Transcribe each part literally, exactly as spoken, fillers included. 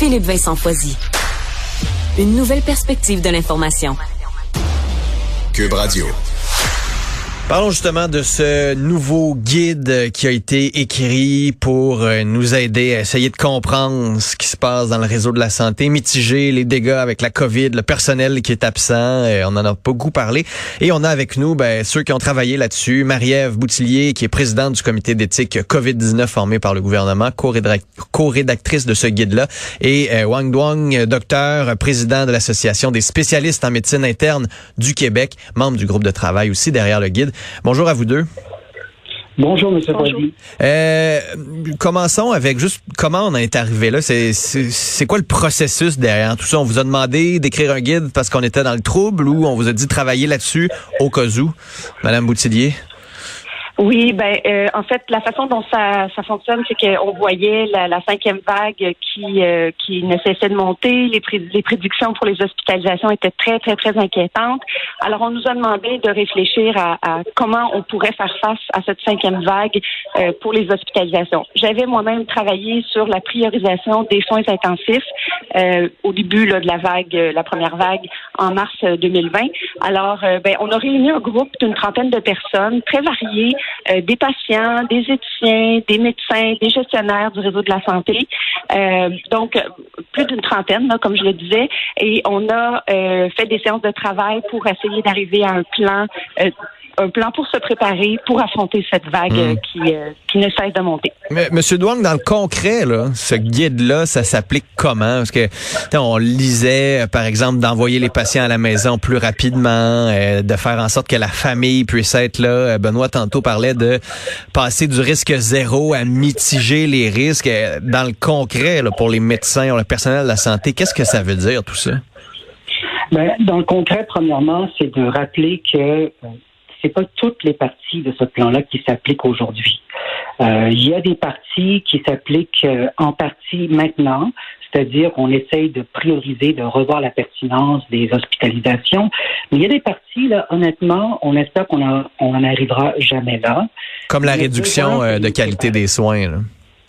Philippe Vincent Foisy. Une nouvelle perspective de l'information. Cube Radio. Parlons justement de ce nouveau guide qui a été écrit pour nous aider à essayer de comprendre ce qui se passe dans le réseau de la santé, mitiger les dégâts avec la COVID, le personnel qui est absent. On en a beaucoup parlé. Et on a avec nous ben, ceux qui ont travaillé là-dessus. Marie-Ève Boutillier, qui est présidente du comité d'éthique covid dix-neuf formé par le gouvernement, co-rédactrice de ce guide-là. Et euh, Wang Duong, docteur, président de l'Association des spécialistes en médecine interne du Québec, membre du groupe de travail aussi derrière le guide. Bonjour à vous deux. Bonjour, M. Foisy. Euh, commençons avec juste comment on est arrivé là. C'est, c'est, c'est quoi le processus derrière tout ça? On vous a demandé d'écrire un guide parce qu'on était dans le trouble ou on vous a dit de travailler là-dessus au cas où? Madame Boutillier. Oui, ben euh, en fait, la façon dont ça, ça fonctionne, c'est qu'on voyait la, la cinquième vague qui euh, qui ne cessait de monter. Les, pré- les prédictions pour les hospitalisations étaient très, très, très inquiétantes. Alors, on nous a demandé de réfléchir à, à comment on pourrait faire face à cette cinquième vague euh, pour les hospitalisations. J'avais moi-même travaillé sur la priorisation des soins intensifs euh, au début là, de la vague, la première vague, en mars deux mille vingt. Alors, euh, ben, on a réuni un groupe d'une trentaine de personnes très variées. Euh, des patients, des éthiciens, des médecins, des gestionnaires du réseau de la santé. Euh, donc, plus d'une trentaine, là, comme je le disais. Et on a euh, fait des séances de travail pour essayer d'arriver à un plan euh, un plan pour se préparer pour affronter cette vague mmh. qui, euh, qui ne cesse de monter. Mais Monsieur Duong, dans le concret, là, ce guide-là, ça s'applique comment? Parce que on lisait, par exemple, d'envoyer les patients à la maison plus rapidement, euh, de faire en sorte que la famille puisse être là. Benoît tantôt parlait de passer du risque zéro à mitiger les risques. Dans le concret, là, pour les médecins, le personnel de la santé, qu'est-ce que ça veut dire tout ça? Ben, dans le concret, premièrement, c'est de rappeler que c'est pas toutes les parties de ce plan-là qui s'appliquent aujourd'hui. Euh, il y a des parties qui s'appliquent euh, en partie maintenant, c'est-à-dire qu'on essaye de prioriser, de revoir la pertinence des hospitalisations. Mais il y a des parties, là, honnêtement, on espère qu'on n'en on arrivera jamais là. Comme la réduction euh, de qualité des soins, là.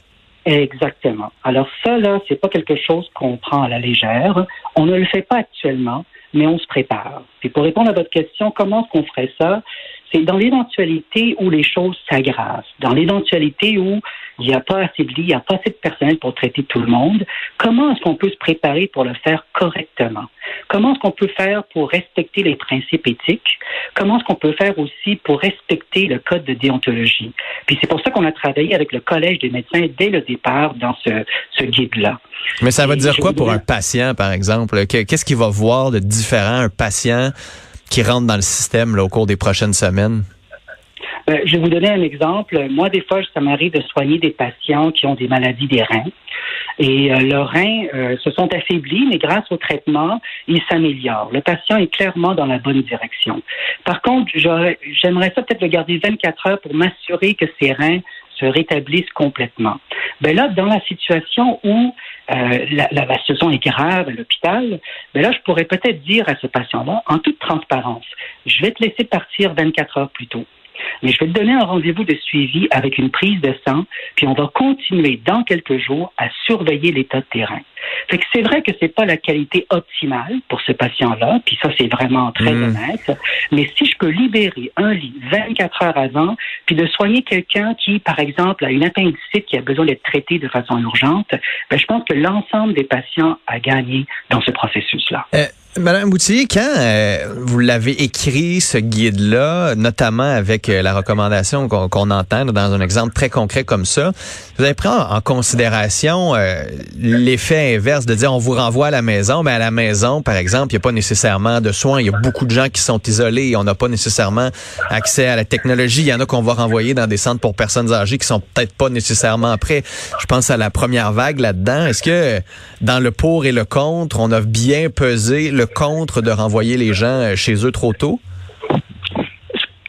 Exactement. Alors ça, là, c'est pas quelque chose qu'on prend à la légère. On ne le fait pas actuellement, mais on se prépare. Puis pour répondre à votre question, comment est-ce qu'on ferait ça? C'est dans l'éventualité où les choses s'aggravent, dans l'éventualité où il n'y a pas assez de lits, il n'y a pas assez de personnel pour traiter tout le monde. Comment est-ce qu'on peut se préparer pour le faire correctement? Comment est-ce qu'on peut faire pour respecter les principes éthiques? Comment est-ce qu'on peut faire aussi pour respecter le code de déontologie? Puis c'est pour ça qu'on a travaillé avec le Collège des médecins dès le départ dans ce, ce guide-là. Mais ça veut Et dire quoi pour voudrais... un patient, par exemple? Qu'est-ce qu'il va voir de différent, un patient qui rentre dans le système là, au cours des prochaines semaines? Euh, je vais vous donner un exemple. Moi, des fois, ça m'arrive de soigner des patients qui ont des maladies des reins. Et euh, leurs reins euh, se sont affaiblis, mais grâce au traitement, ils s'améliorent. Le patient est clairement dans la bonne direction. Par contre, j'aimerais ça peut-être le garder vingt-quatre heures pour m'assurer que ses reins se rétablissent complètement. Ben là, dans la situation où euh, la, la, la situation est grave à l'hôpital, ben là, je pourrais peut-être dire à ce patient-là, en toute transparence, je vais te laisser partir vingt-quatre heures plus tôt. Mais je vais te donner un rendez-vous de suivi avec une prise de sang, puis on va continuer dans quelques jours à surveiller l'état de terrain. Fait que c'est vrai que c'est pas la qualité optimale pour ce patient-là, puis ça c'est vraiment très mmh. honnête, mais si je peux libérer un lit vingt-quatre heures avant, puis de soigner quelqu'un qui, par exemple, a une appendicite qui a besoin d'être traité de façon urgente, ben, je pense que l'ensemble des patients a gagné dans ce processus-là. Euh, Madame Boutillier, quand euh, vous l'avez écrit, ce guide-là, notamment avec euh, la recommandation qu'on, qu'on entend là, dans un exemple très concret comme ça, vous avez pris en, en considération euh, l'effet inverse de dire on vous renvoie à la maison, mais à la maison, par exemple, il n'y a pas nécessairement de soins. Il y a beaucoup de gens qui sont isolés et on n'a pas nécessairement accès à la technologie. Il y en a qu'on va renvoyer dans des centres pour personnes âgées qui sont peut-être pas nécessairement prêts. Je pense à la première vague là-dedans. Est-ce que dans le pour et le contre, on a bien pesé le contre de renvoyer les gens chez eux trop tôt?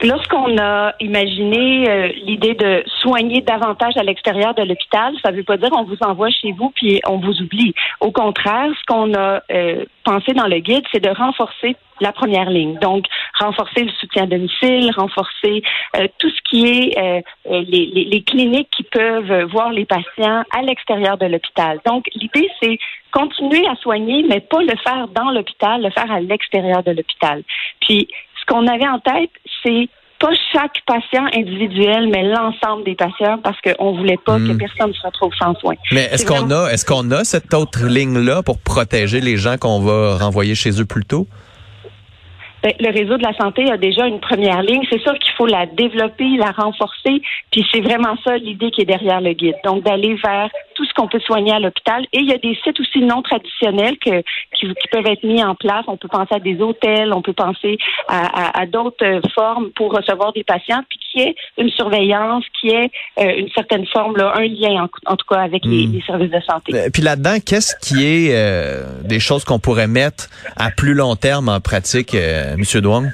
Lorsqu'on a imaginé euh, l'idée de soigner davantage à l'extérieur de l'hôpital, ça ne veut pas dire on vous envoie chez vous puis on vous oublie. Au contraire, ce qu'on a euh, pensé dans le guide, c'est de renforcer la première ligne. Donc, renforcer le soutien à domicile, renforcer euh, tout ce qui est euh, les, les, les cliniques qui peuvent voir les patients à l'extérieur de l'hôpital. Donc, l'idée, c'est continuer à soigner, mais pas le faire dans l'hôpital, le faire à l'extérieur de l'hôpital. Puis, ce qu'on avait en tête, c'est pas chaque patient individuel, mais l'ensemble des patients, parce qu'on voulait pas mmh. que personne se retrouve sans soins. Mais est-ce c'est qu'on vraiment... a, est-ce qu'on a cette autre ligne-là pour protéger les gens qu'on va renvoyer chez eux plus tôt? Le réseau de la santé a déjà une première ligne. C'est sûr qu'il faut la développer, la renforcer. Puis c'est vraiment ça l'idée qui est derrière le guide. Donc d'aller vers tout ce qu'on peut soigner à l'hôpital. Et il y a des sites aussi non traditionnels que, qui, qui peuvent être mis en place. On peut penser à des hôtels, on peut penser à, à, à d'autres formes pour recevoir des patients, puis qui est une surveillance, qui est euh, une certaine forme, là, un lien en, en tout cas avec les, mmh. les services de santé. Euh, puis là-dedans, qu'est-ce qui est euh, des choses qu'on pourrait mettre à plus long terme en pratique, euh, M. Duong?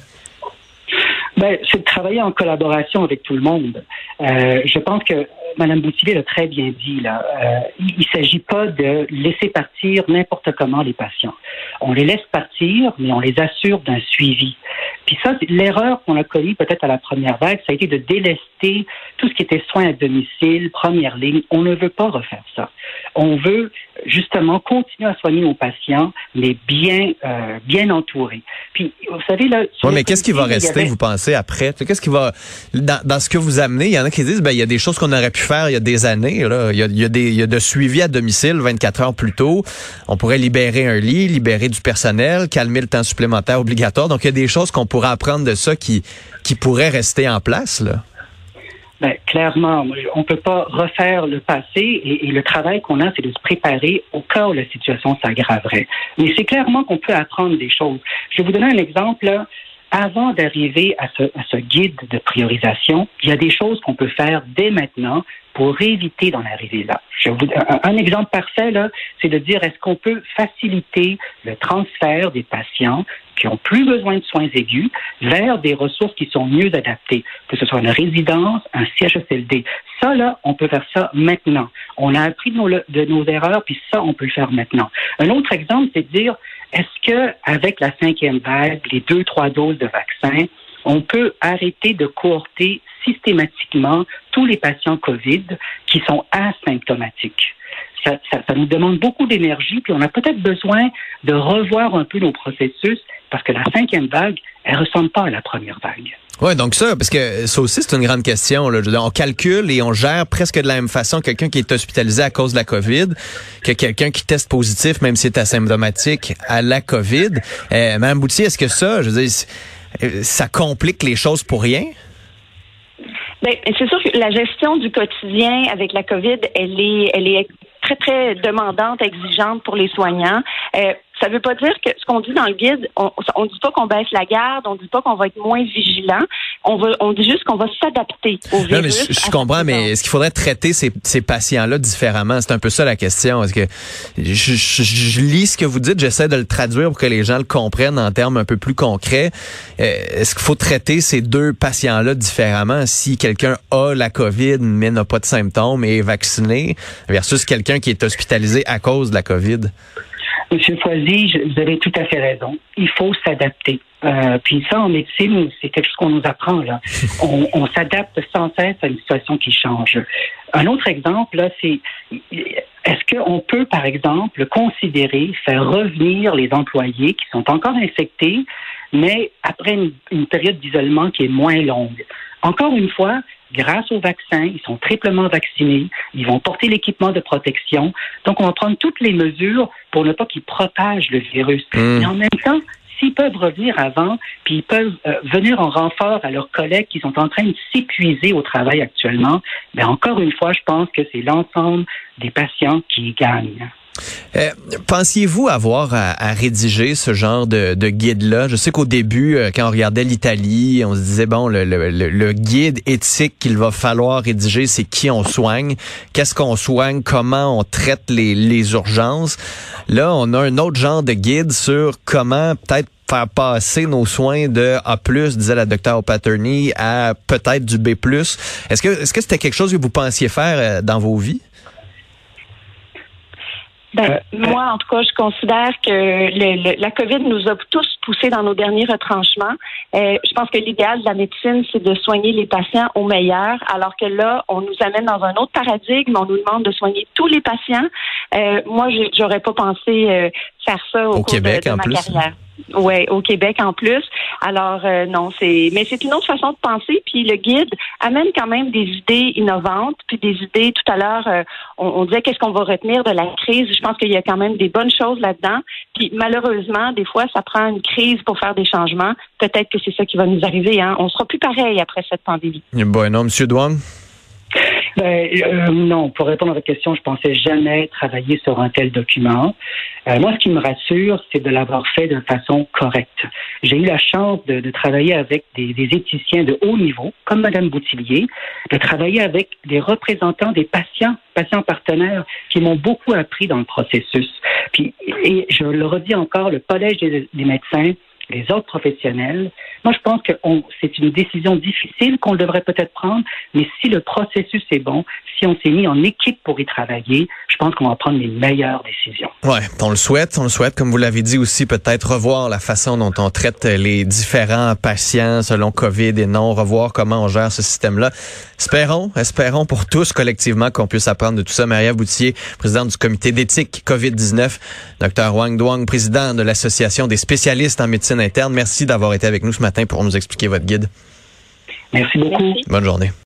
Ben, c'est de travailler en collaboration avec tout le monde. Euh, je pense que Mme Boutillier l'a très bien dit, là. Euh, il ne s'agit pas de laisser partir n'importe comment les patients. On les laisse partir, mais on les assure d'un suivi. Puis ça, c'est l'erreur qu'on a commise peut-être à la première vague, ça a été de délester tout ce qui était soins à domicile, première ligne. On ne veut pas refaire ça. On veut justement continuer à soigner nos patients, mais bien euh, bien entourés. Puis, vous savez, là... Oui, mais qu'est-ce qui va rester, avait... vous pensez, après? Qu'est-ce qui va... Dans, dans ce que vous amenez, il y en a qui disent, ben il y a des choses qu'on aurait pu faire il y a des années. Là. Il y a, il y a des, il y a de suivi à domicile vingt-quatre heures plus tôt. On pourrait libérer un lit, libérer du personnel, calmer le temps supplémentaire obligatoire. Donc, il y a des choses qu'on pourrait apprendre de ça qui, qui pourraient rester en place, là. Ben, clairement, on ne peut pas refaire le passé et, et le travail qu'on a, c'est de se préparer au cas où la situation s'aggraverait. Mais c'est clairement qu'on peut apprendre des choses. Je vais vous donner un exemple. Là. Avant d'arriver à ce, à ce guide de priorisation, il y a des choses qu'on peut faire dès maintenant pour éviter d'en arriver là. Je vous, un, un exemple parfait, là, c'est de dire est-ce qu'on peut faciliter le transfert des patients qui ont plus besoin de soins aigus vers des ressources qui sont mieux adaptées, que ce soit une résidence, un C H S L D. Ça, là, on peut faire ça maintenant. On a appris de nos, de nos erreurs, puis ça, on peut le faire maintenant. Un autre exemple, c'est de dire, est-ce que avec la cinquième vague, les deux, trois doses de vaccin, on peut arrêter de cohorter systématiquement tous les patients COVID qui sont asymptomatiques? Ça, ça, ça nous demande beaucoup d'énergie, puis on a peut-être besoin de revoir un peu nos processus parce que la cinquième vague, elle ressemble pas à la première vague. Oui, donc ça, parce que ça aussi, c'est une grande question. Là. On calcule et on gère presque de la même façon quelqu'un qui est hospitalisé à cause de la COVID que quelqu'un qui teste positif, même s'il est asymptomatique, à la COVID. Euh, Mme Boutier, est-ce que ça, je veux dire, ça complique les choses pour rien? Bien, c'est sûr que la gestion du quotidien avec la COVID, elle est, elle est très, très demandante, exigeante pour les soignants. Euh, ça ne veut pas dire que ce qu'on dit dans le guide, on ne dit pas qu'on baisse la garde, on ne dit pas qu'on va être moins vigilant. On, va, on dit juste qu'on va s'adapter au virus. Non, mais je, je comprends, mais est-ce qu'il faudrait traiter ces, ces patients-là différemment? C'est un peu ça la question. Est-ce que je, je, je lis ce que vous dites, j'essaie de le traduire pour que les gens le comprennent en termes un peu plus concrets. Euh, est-ce qu'il faut traiter ces deux patients-là différemment si quelqu'un a la COVID mais n'a pas de symptômes et est vacciné versus quelqu'un qui est hospitalisé à cause de la COVID? Monsieur Foisy, vous avez tout à fait raison. Il faut s'adapter. Euh, puis ça, en médecine, c'est quelque chose qu'on nous apprend, là. On, on s'adapte sans cesse à une situation qui change. Un autre exemple, là, c'est est-ce qu'on peut, par exemple, considérer faire revenir les employés qui sont encore infectés, mais après une, une période d'isolement qui est moins longue? Encore une fois, grâce au vaccin, ils sont triplement vaccinés, ils vont porter l'équipement de protection. Donc, on va prendre toutes les mesures pour ne pas qu'ils propagent le virus. Mmh. Mais en même temps, s'ils peuvent revenir avant, puis ils peuvent euh, venir en renfort à leurs collègues qui sont en train de s'épuiser au travail actuellement, bien encore une fois, je pense que c'est l'ensemble des patients qui gagnent. Euh, pensiez-vous avoir à, à rédiger ce genre de, de guide-là? Je sais qu'au début, euh, quand on regardait l'Italie, on se disait, bon, le, le, le guide éthique qu'il va falloir rédiger, c'est qui on soigne, qu'est-ce qu'on soigne, comment on traite les, les urgences. Là, on a un autre genre de guide sur comment peut-être faire passer nos soins de A plus, disait la docteure Paterny, à peut-être du B plus. Est-ce que est-ce que c'était quelque chose que vous pensiez faire dans vos vies? Ben, moi, en tout cas, je considère que le, le, la COVID nous a tous poussés dans nos derniers retranchements. Euh, je pense que l'idéal de la médecine, c'est de soigner les patients au meilleur, alors que là, on nous amène dans un autre paradigme. On nous demande de soigner tous les patients. Euh, moi, j'aurais pas pensé euh, faire ça au, au cours Québec, de, de en ma plus. carrière. Ouais, au Québec en plus. Alors euh, non, c'est mais c'est une autre façon de penser. Puis le guide amène quand même des idées innovantes, puis des idées. Tout à l'heure, euh, on, on disait qu'est-ce qu'on va retenir de la crise. Je pense qu'il y a quand même des bonnes choses là-dedans. Puis malheureusement, des fois, ça prend une crise pour faire des changements. Peut-être que c'est ça qui va nous arriver. Hein. On sera plus pareil après cette pandémie. Bon, non, Monsieur Duong. Ben, euh, non, pour répondre à votre question, je pensais jamais travailler sur un tel document. Euh, moi, ce qui me rassure, c'est de l'avoir fait de façon correcte. J'ai eu la chance de, de travailler avec des, des éthiciens de haut niveau, comme Mme Boutillier, de travailler avec des représentants des patients, patients partenaires, qui m'ont beaucoup appris dans le processus. Puis, et je le redis encore, le Collège des, des médecins, les autres professionnels. Moi, je pense que on, c'est une décision difficile qu'on devrait peut-être prendre, mais si le processus est bon, si on s'est mis en équipe pour y travailler, je pense qu'on va prendre les meilleures décisions. Ouais, on le souhaite, on le souhaite. Comme vous l'avez dit aussi, peut-être revoir la façon dont on traite les différents patients selon COVID et non, revoir comment on gère ce système-là. Espérons, espérons pour tous collectivement qu'on puisse apprendre de tout ça. Marie-Ève Boutillé, présidente du comité d'éthique COVID dix-neuf, Dr Hoang Duong, président de l'Association des spécialistes en médecine interne. Merci d'avoir été avec nous ce matin pour nous expliquer votre guide. Merci beaucoup. Merci. Bonne journée.